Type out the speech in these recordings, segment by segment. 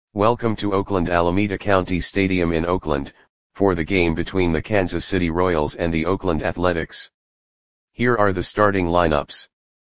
Welcome to Oakland Alameda County Stadium in Oakland, for the game between the Kansas City Royals and the Oakland Athletics. Here are the starting lineups.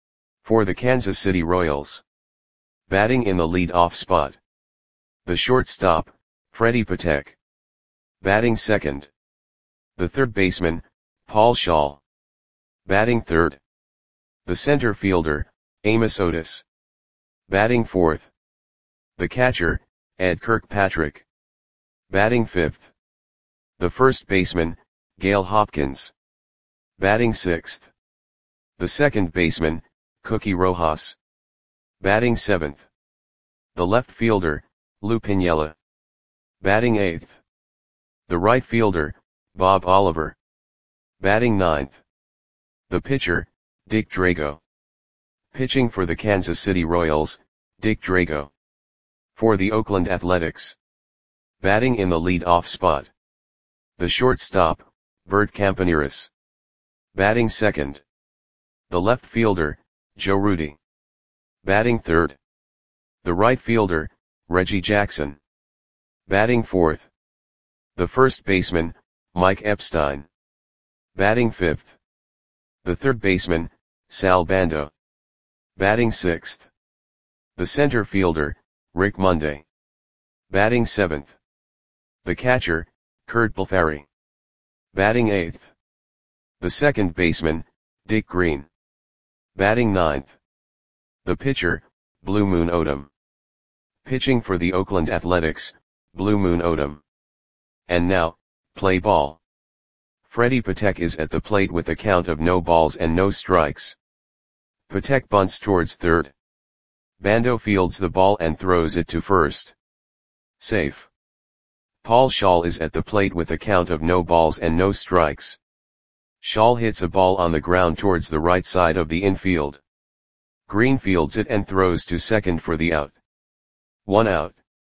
For the Kansas City Royals. Batting in the lead-off spot. The shortstop, Freddie Patek. Batting second. The third baseman, Paul Schaal. Batting third. The center fielder, Amos Otis. Batting fourth. The catcher, Ed Kirkpatrick. Batting fifth. The first baseman, Gail Hopkins. Batting sixth. The second baseman, Cookie Rojas. Batting seventh. The left fielder, Lou Piniella. Batting eighth. The right fielder, Bob Oliver. Batting ninth. The pitcher, Dick Drago. Pitching for the Kansas City Royals, Dick Drago. For the Oakland Athletics. Batting in the lead-off spot. The shortstop, Bert Campaneris. Batting second. The left fielder, Joe Rudi. Batting third. The right fielder, Reggie Jackson. Batting fourth. The first baseman, Mike Epstein. Batting fifth. The third baseman, Sal Bando. Batting sixth. The center fielder, Rick Monday. Batting seventh. The catcher, Curt Blefary. Batting eighth. The second baseman, Dick Green. Batting ninth. The pitcher, Blue Moon Odom. Pitching for the Oakland Athletics, Blue Moon Odom. And now, play ball. Freddie Patek is at the plate with a count of no balls and no strikes. Patek bunts towards third. Bando fields the ball and throws it to first. Safe. Paul Schaal is at the plate with a count of no balls and no strikes. Schaal hits a ball on the ground towards the right side of the infield. Green fields it and throws to second for the out. 1 out.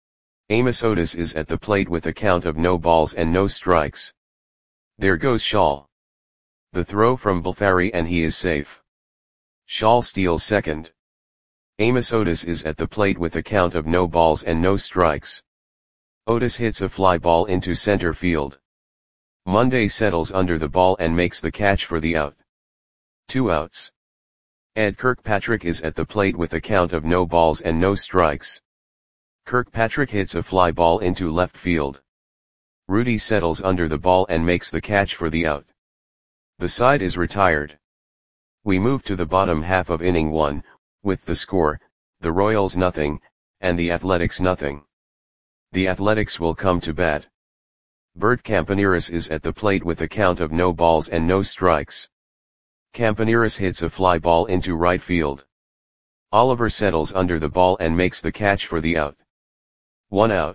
Amos Otis is at the plate with a count of no balls and no strikes. There goes Schaal. The throw from Blefary and he is safe. Schaal steals second. Amos Otis is at the plate with a count of no balls and no strikes. Otis hits a fly ball into center field. Monday settles under the ball and makes the catch for the out. 2 outs. Ed Kirkpatrick is at the plate with a count of no balls and no strikes. Kirkpatrick hits a fly ball into left field. Rudi settles under the ball and makes the catch for the out. The side is retired. We move to the bottom half of inning 1, with the score, the Royals nothing, and the Athletics nothing. The Athletics will come to bat. Bert Campaneris is at the plate with a count of no balls and no strikes. Campaneris hits a fly ball into right field. Oliver settles under the ball and makes the catch for the out. 1 out.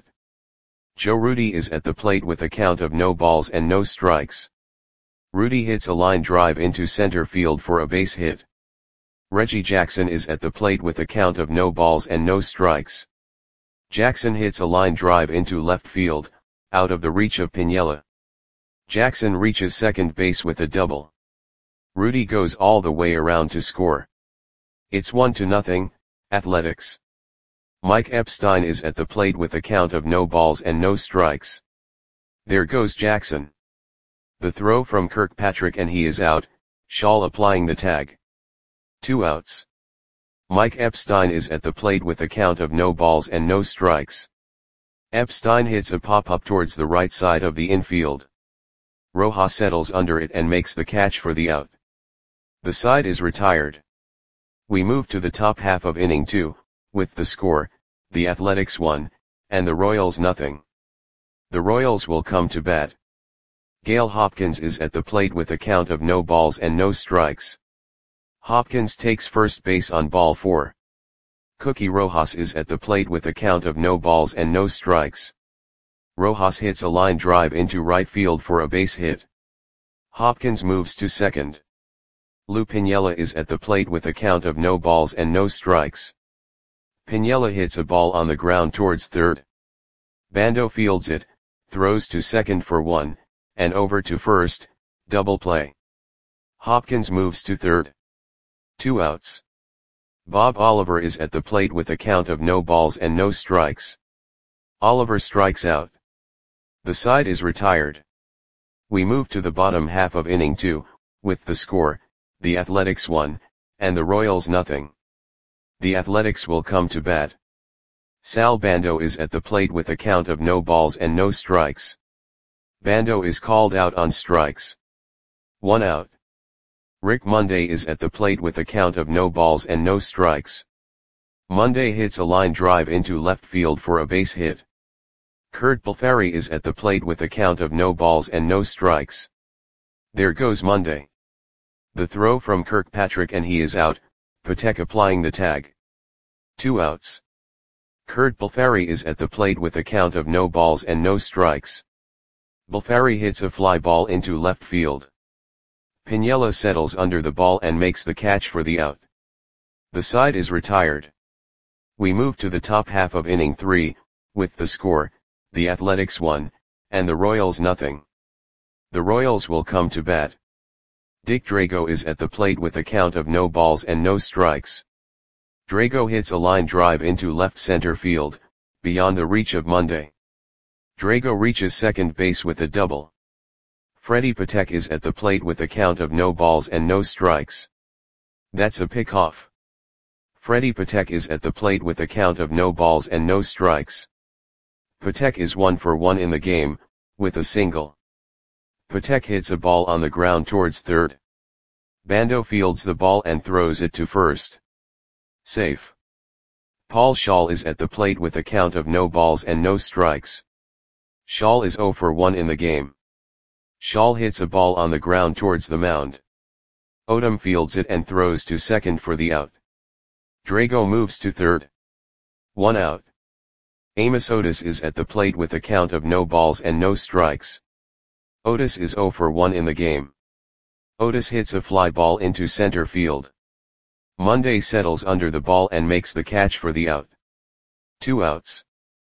Joe Rudi is at the plate with a count of no balls and no strikes. Rudi hits a line drive into center field for a base hit. Reggie Jackson is at the plate with a count of no balls and no strikes. Jackson hits a line drive into left field, out of the reach of Piniella. Jackson reaches second base with a double. Rudi goes all the way around to score. It's 1-0, Athletics. Mike Epstein is at the plate with a count of no balls and no strikes. There goes Jackson. The throw from Kirkpatrick and he is out, Schaal applying the tag. 2 outs. Mike Epstein is at the plate with a count of no balls and no strikes. Epstein hits a pop-up towards the right side of the infield. Rojas settles under it and makes the catch for the out. The side is retired. We move to the top half of inning 2, with the score, the Athletics 1, and the Royals nothing. The Royals will come to bat. Gail Hopkins is at the plate with a count of no balls and no strikes. Hopkins takes first base on ball 4. Cookie Rojas is at the plate with a count of no balls and no strikes. Rojas hits a line drive into right field for a base hit. Hopkins moves to second. Lou Piniella is at the plate with a count of no balls and no strikes. Piniella hits a ball on the ground towards third. Bando fields it, throws to second for 1, and over to first, double play. Hopkins moves to third. 2 outs. Bob Oliver is at the plate with a count of no balls and no strikes. Oliver strikes out. The side is retired. We move to the bottom half of inning 2, with the score, the Athletics 1, and the Royals nothing. The Athletics will come to bat. Sal Bando is at the plate with a count of no balls and no strikes. Bando is called out on strikes. 1 out. Rick Monday is at the plate with a count of no balls and no strikes. Monday hits a line drive into left field for a base hit. Kurt Pulfari is at the plate with a count of no balls and no strikes. There goes Monday. The throw from Kirkpatrick and he is out, Patek applying the tag. 2 outs. Kurt Pulfari is at the plate with a count of no balls and no strikes. Pulfari hits a fly ball into left field. Piniella settles under the ball and makes the catch for the out. The side is retired. We move to the top half of inning 3, with the score, the Athletics 1, and the Royals nothing. The Royals will come to bat. Dick Drago is at the plate with a count of no balls and no strikes. Drago hits a line drive into left center field, beyond the reach of Monday. Drago reaches second base with a double. Freddie Patek is at the plate with a count of no balls and no strikes. That's a pickoff. Freddie Patek is at the plate with a count of no balls and no strikes. Patek is 1 for 1 in the game, with a single. Patek hits a ball on the ground towards third. Bando fields the ball and throws it to first. Safe. Paul Schaal is at the plate with a count of no balls and no strikes. Schaal is 0 for 1 in the game. Schaal hits a ball on the ground towards the mound. Odom fields it and throws to second for the out. Drago moves to third. 1 out. Amos Otis is at the plate with a count of no balls and no strikes. Otis is 0 for 1 in the game. Otis hits a fly ball into center field. Monday settles under the ball and makes the catch for the out. 2 outs.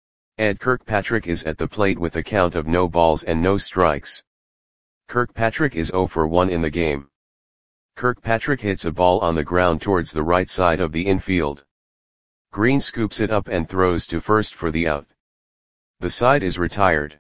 Ed Kirkpatrick is at the plate with a count of no balls and no strikes. Kirkpatrick is 0 for 1 in the game. Kirkpatrick hits a ball on the ground towards the right side of the infield. Green scoops it up and throws to first for the out. The side is retired.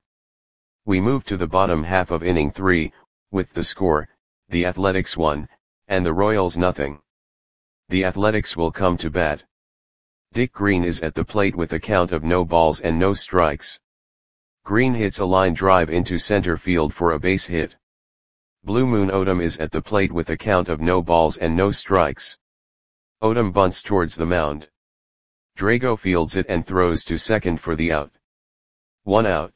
We move to the bottom half of inning 3, with the score, the Athletics 1, and the Royals nothing. The Athletics will come to bat. Dick Green is at the plate with a count of no balls and no strikes. Green hits a line drive into center field for a base hit. Blue Moon Odom is at the plate with a count of no balls and no strikes. Odom bunts towards the mound. Drago fields it and throws to second for the out. 1 out.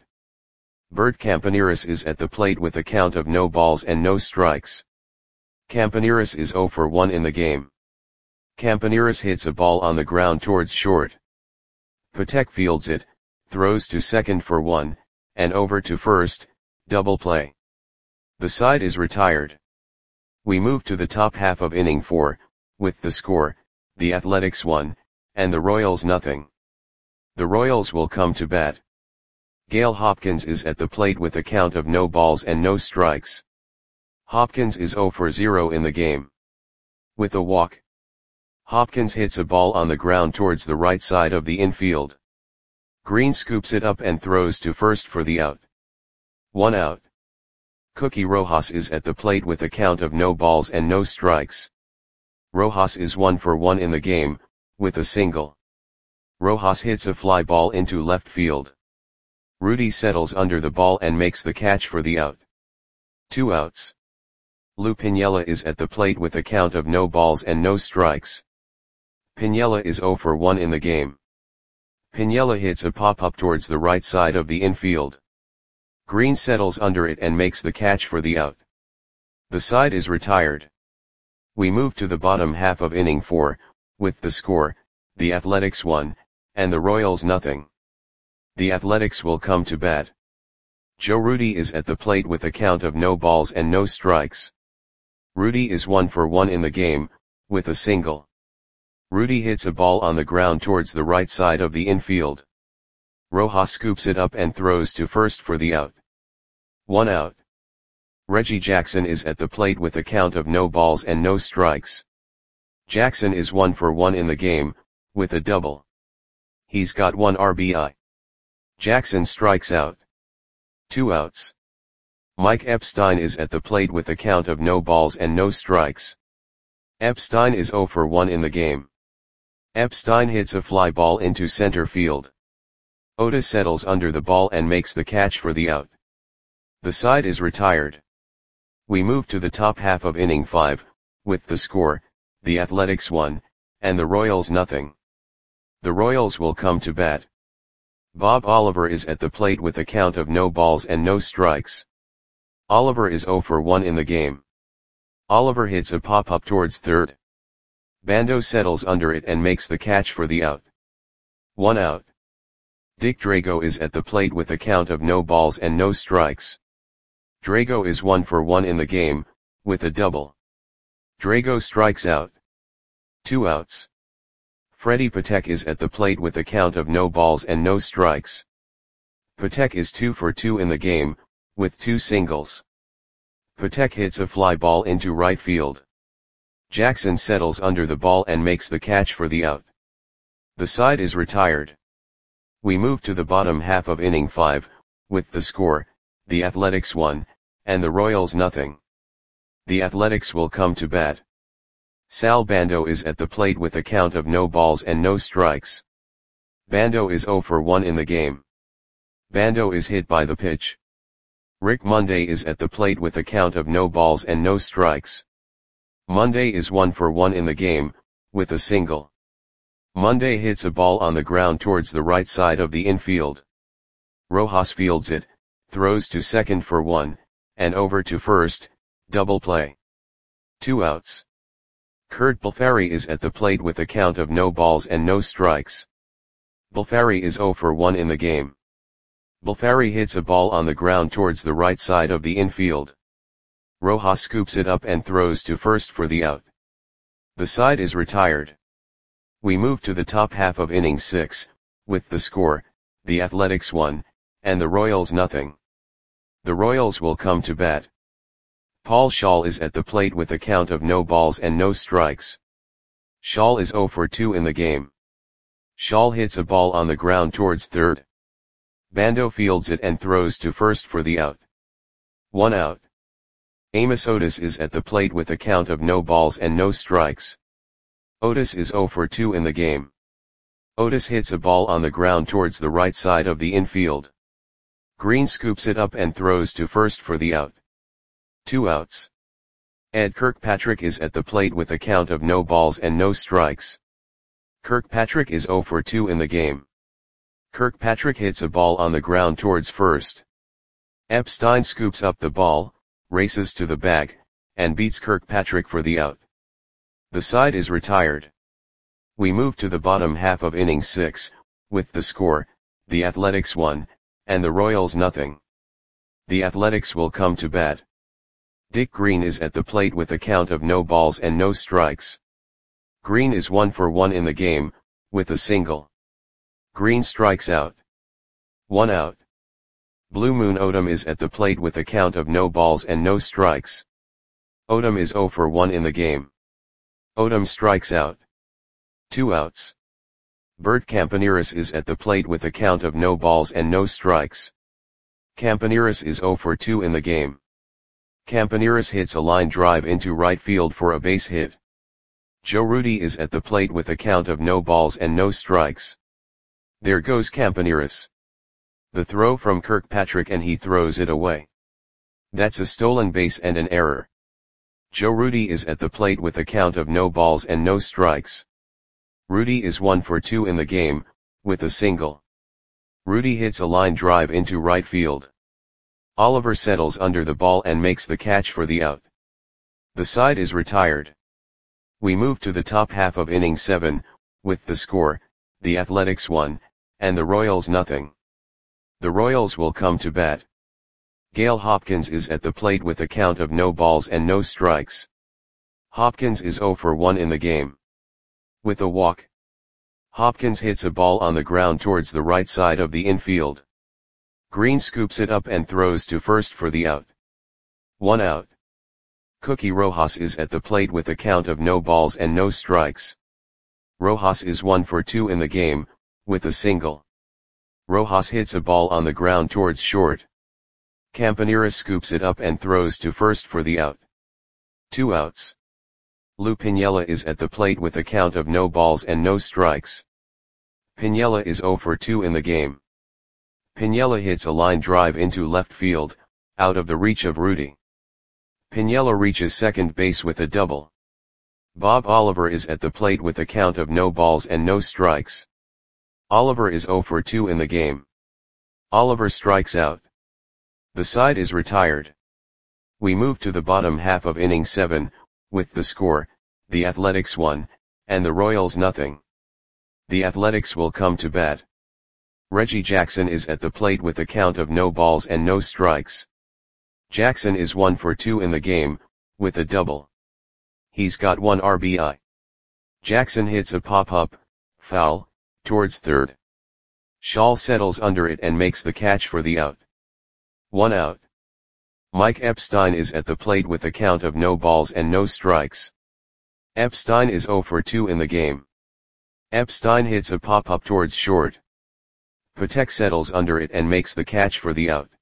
Bert Campaneris is at the plate with a count of no balls and no strikes. Campaneris is 0 for 1 in the game. Campaneris hits a ball on the ground towards short. Patek fields it, throws to second for 1, and over to first, double play. The side is retired. We move to the top half of inning 4, with the score, the Athletics 1, and the Royals nothing. The Royals will come to bat. Gale Hopkins is at the plate with a count of no balls and no strikes. Hopkins is 0 for 0 in the game. With a walk. Hopkins hits a ball on the ground towards the right side of the infield. Green scoops it up and throws to first for the out. 1 out. Cookie Rojas is at the plate with a count of no balls and no strikes. Rojas is 1 for 1 in the game, with a single. Rojas hits a fly ball into left field. Rudy settles under the ball and makes the catch for the out. 2 outs. Lou Piniella is at the plate with a count of no balls and no strikes. Piniella is 0 for 1 in the game. Piniella hits a pop-up towards the right side of the infield. Green settles under it and makes the catch for the out. The side is retired. We move to the bottom half of inning 4, with the score, the Athletics 1, and the Royals nothing. The Athletics will come to bat. Joe Rudi is at the plate with a count of no balls and no strikes. Rudi is 1 for 1 in the game, with a single. Rudi hits a ball on the ground towards the right side of the infield. Rojas scoops it up and throws to first for the out. 1 out. Reggie Jackson is at the plate with a count of no balls and no strikes. Jackson is 1 for 1 in the game, with a double. He's got 1 RBI. Jackson strikes out. 2 outs. Mike Epstein is at the plate with a count of no balls and no strikes. Epstein is 0 for 1 in the game. Epstein hits a fly ball into center field. Otis settles under the ball and makes the catch for the out. The side is retired. We move to the top half of inning 5, with the score, the Athletics 1, and the Royals nothing. The Royals will come to bat. Bob Oliver is at the plate with a count of no balls and no strikes. Oliver is 0 for 1 in the game. Oliver hits a pop-up towards third. Bando settles under it and makes the catch for the out. 1 out. Dick Drago is at the plate with a count of no balls and no strikes. Drago is 1 for 1 in the game, with a double. Drago strikes out. 2 outs. Freddie Patek is at the plate with a count of no balls and no strikes. Patek is 2 for 2 in the game, with 2 singles. Patek hits a fly ball into right field. Jackson settles under the ball and makes the catch for the out. The side is retired. We move to the bottom half of inning 5, with the score, the Athletics 1, and the Royals nothing. The Athletics will come to bat. Sal Bando is at the plate with a count of no balls and no strikes. Bando is 0 for 1 in the game. Bando is hit by the pitch. Rick Monday is at the plate with a count of no balls and no strikes. Monday is 1 for 1 in the game, with a single. Monday hits a ball on the ground towards the right side of the infield. Rojas fields it, throws to second for 1, and over to first, double play. 2 outs. Kurt Balfari is at the plate with a count of no balls and no strikes. Balfari is 0 for 1 in the game. Balfari hits a ball on the ground towards the right side of the infield. Rojas scoops it up and throws to first for the out. The side is retired. We move to the top half of inning 6, with the score, the Athletics 1, and the Royals nothing. The Royals will come to bat. Paul Schall is at the plate with a count of no balls and no strikes. Schall is 0 for 2 in the game. Schall hits a ball on the ground towards third. Bando fields it and throws to first for the out. 1 out. Amos Otis is at the plate with a count of no balls and no strikes. Otis is 0 for 2 in the game. Otis hits a ball on the ground towards the right side of the infield. Green scoops it up and throws to first for the out. 2 outs. Ed Kirkpatrick is at the plate with a count of no balls and no strikes. Kirkpatrick is 0 for 2 in the game. Kirkpatrick hits a ball on the ground towards first. Epstein scoops up the ball, races to the bag, and beats Kirkpatrick for the out. The side is retired. We move to the bottom half of inning 6, with the score, the Athletics 1, and the Royals nothing. The Athletics will come to bat. Dick Green is at the plate with a count of no balls and no strikes. Green is 1 for 1 in the game, with a single. Green strikes out. 1 out. Blue Moon Odom is at the plate with a count of no balls and no strikes. Odom is 0 for 1 in the game. Odom strikes out. 2 outs. Bert Campaneris is at the plate with a count of no balls and no strikes. Campaneris is 0 for 2 in the game. Campaneris hits a line drive into right field for a base hit. Joe Rudi is at the plate with a count of no balls and no strikes. There goes Campaneris. The throw from Kirkpatrick and he throws it away. That's a stolen base and an error. Joe Rudi is at the plate with a count of no balls and no strikes. Rudi is 1 for 2 in the game, with a single. Rudi hits a line drive into right field. Oliver settles under the ball and makes the catch for the out. The side is retired. We move to the top half of inning 7, with the score, the Athletics 1, and the Royals nothing. The Royals will come to bat. Gale Hopkins is at the plate with a count of no balls and no strikes. Hopkins is 0 for 1 in the game. With a walk. Hopkins hits a ball on the ground towards the right side of the infield. Green scoops it up and throws to first for the out. 1 out. Cookie Rojas is at the plate with a count of no balls and no strikes. Rojas is 1 for 2 in the game, with a single. Rojas hits a ball on the ground towards short. Campaneris scoops it up and throws to first for the out. 2 outs. Lou Piniella is at the plate with a count of no balls and no strikes. Piniella is 0 for 2 in the game. Piniella hits a line drive into left field, out of the reach of Rudy. Piniella reaches second base with a double. Bob Oliver is at the plate with a count of no balls and no strikes. Oliver is 0 for 2 in the game. Oliver strikes out. The side is retired. We move to the bottom half of inning 7, with the score, the Athletics 1, and the Royals nothing. The Athletics will come to bat. Reggie Jackson is at the plate with a count of no balls and no strikes. Jackson is 1 for 2 in the game, with a double. He's got 1 RBI. Jackson hits a pop-up, foul, towards third. Schall settles under it and makes the catch for the out. 1 out. Mike Epstein is at the plate with a count of no balls and no strikes. Epstein is 0 for 2 in the game. Epstein hits a pop-up towards short. Patek settles under it and makes the catch for the out.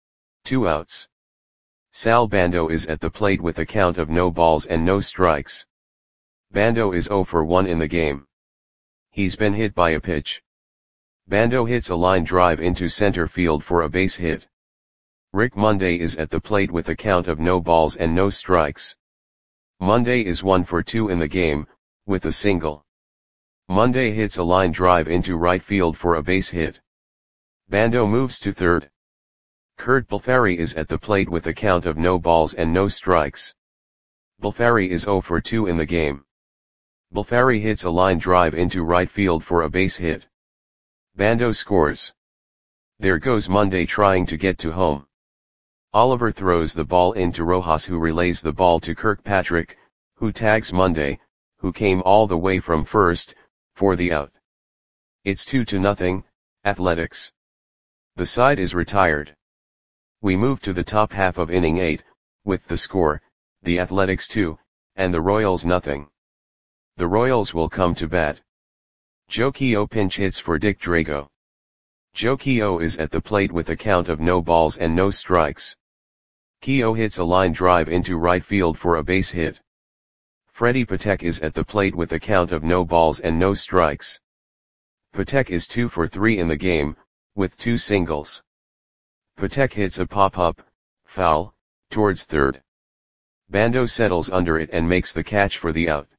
2 outs. Sal Bando is at the plate with a count of no balls and no strikes. Bando is 0 for 1 in the game. He's been hit by a pitch. Bando hits a line drive into center field for a base hit. Rick Monday is at the plate with a count of no balls and no strikes. Monday is 1 for 2 in the game, with a single. Monday hits a line drive into right field for a base hit. Bando moves to third. Kurt Balfari is at the plate with a count of no balls and no strikes. Balfari is 0 for 2 in the game. Balfari hits a line drive into right field for a base hit. Bando scores. There goes Monday trying to get to home. Oliver throws the ball into Rojas, who relays the ball to Kirkpatrick, who tags Monday, who came all the way from first, for the out. It's 2-0, Athletics. The side is retired. We move to the top half of inning 8, with the score, the Athletics 2, and the Royals nothing. The Royals will come to bat. Joe Keough pinch hits for Dick Drago. Joe Keough is at the plate with a count of no balls and no strikes. Keough hits a line drive into right field for a base hit. Freddie Patek is at the plate with a count of no balls and no strikes. Patek is 2 for 3 in the game, with 2 singles. Patek hits a pop-up, foul, towards third. Bando settles under it and makes the catch for the out.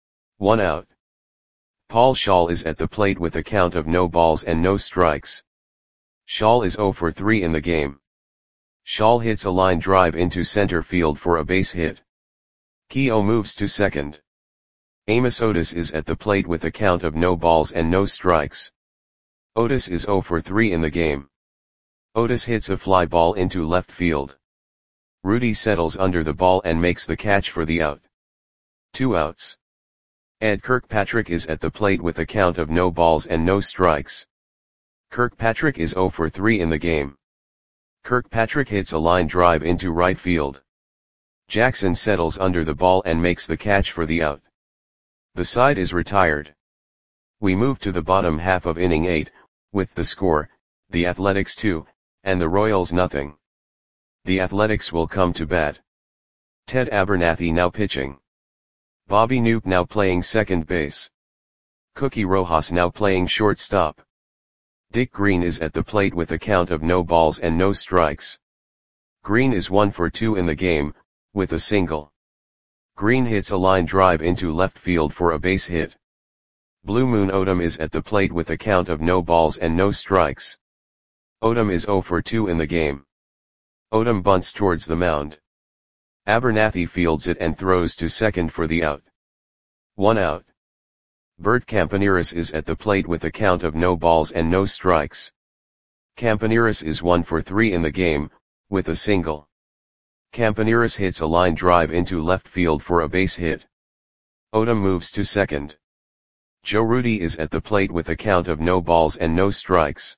1 out. Paul Schall is at the plate with a count of no balls and no strikes. Schall is 0 for 3 in the game. Schall hits a line drive into center field for a base hit. Keough moves to second. Amos Otis is at the plate with a count of no balls and no strikes. Otis is 0 for 3 in the game. Otis hits a fly ball into left field. Rudy settles under the ball and makes the catch for the out. 2 outs. Ed Kirkpatrick is at the plate with a count of no balls and no strikes. Kirkpatrick is 0 for 3 in the game. Kirkpatrick hits a line drive into right field. Jackson settles under the ball and makes the catch for the out. The side is retired. We move to the bottom half of inning 8, with the score, the Athletics 2, and the Royals nothing. The Athletics will come to bat. Ted Abernathy now pitching. Bobby Knoop now playing second base. Cookie Rojas now playing shortstop. Dick Green is at the plate with a count of no balls and no strikes. Green is 1 for 2 in the game, with a single. Green hits a line drive into left field for a base hit. Blue Moon Odom is at the plate with a count of no balls and no strikes. Odom is 0 for 2 in the game. Odom bunts towards the mound. Abernathy fields it and throws to second for the out. 1 out. Bert Campaneris is at the plate with a count of no balls and no strikes. Campaneris is 1 for 3 in the game, with a single. Campaneris hits a line drive into left field for a base hit. Odom moves to second. Joe Rudy is at the plate with a count of no balls and no strikes.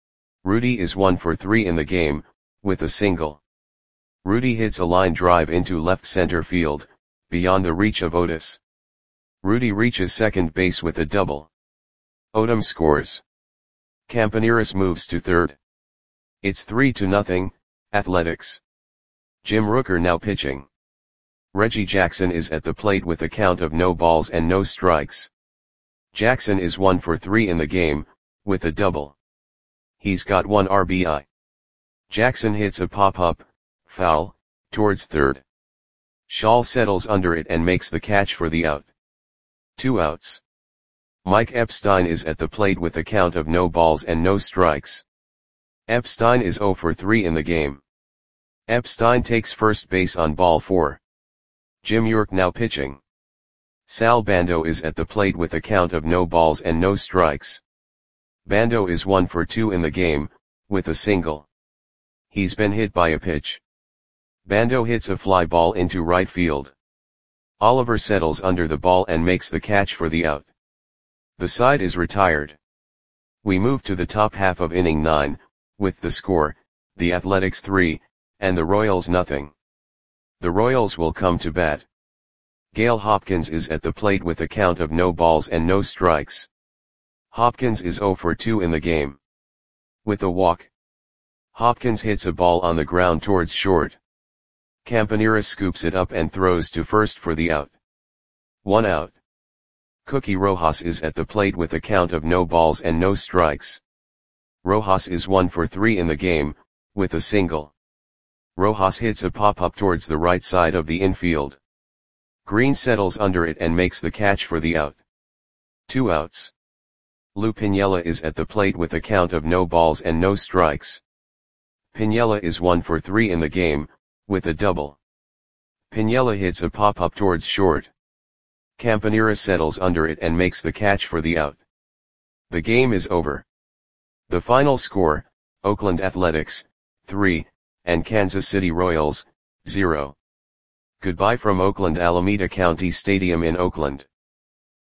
Rudy is 1 for 3 in the game, with a single. Rudy hits a line drive into left center field, beyond the reach of Otis. Rudy reaches second base with a double. Odom scores. Campaneris moves to third. It's 3-0, Athletics. Jim Rooker now pitching. Reggie Jackson is at the plate with a count of no balls and no strikes. Jackson is 1 for 3 in the game, with a double. He's got 1 RBI. Jackson hits a pop-up, foul, towards third. Schall settles under it and makes the catch for the out. 2 outs. Mike Epstein is at the plate with a count of no balls and no strikes. Epstein is 0 for 3 in the game. Epstein takes first base on ball 4. Jim York now pitching. Sal Bando is at the plate with a count of no balls and no strikes. Bando is 1 for 2 in the game, with a single. He's been hit by a pitch. Bando hits a fly ball into right field. Oliver settles under the ball and makes the catch for the out. The side is retired. We move to the top half of inning 9, with the score, the Athletics 3, and the Royals nothing. The Royals will come to bat. Gale Hopkins is at the plate with a count of no balls and no strikes. Hopkins is 0 for 2 in the game. With a walk. Hopkins hits a ball on the ground towards short. Campaneris scoops it up and throws to first for the out. 1 out. Cookie Rojas is at the plate with a count of no balls and no strikes. Rojas is 1 for 3 in the game, with a single. Rojas hits a pop-up towards the right side of the infield. Green settles under it and makes the catch for the out. 2 outs. Lou Piniella is at the plate with a count of no balls and no strikes. Piniella is 1 for 3 in the game, with a double. Piniella hits a pop-up towards short. Campaneris settles under it and makes the catch for the out. The game is over. The final score, Oakland Athletics, 3, and Kansas City Royals, 0. Goodbye from Oakland Alameda County Stadium in Oakland.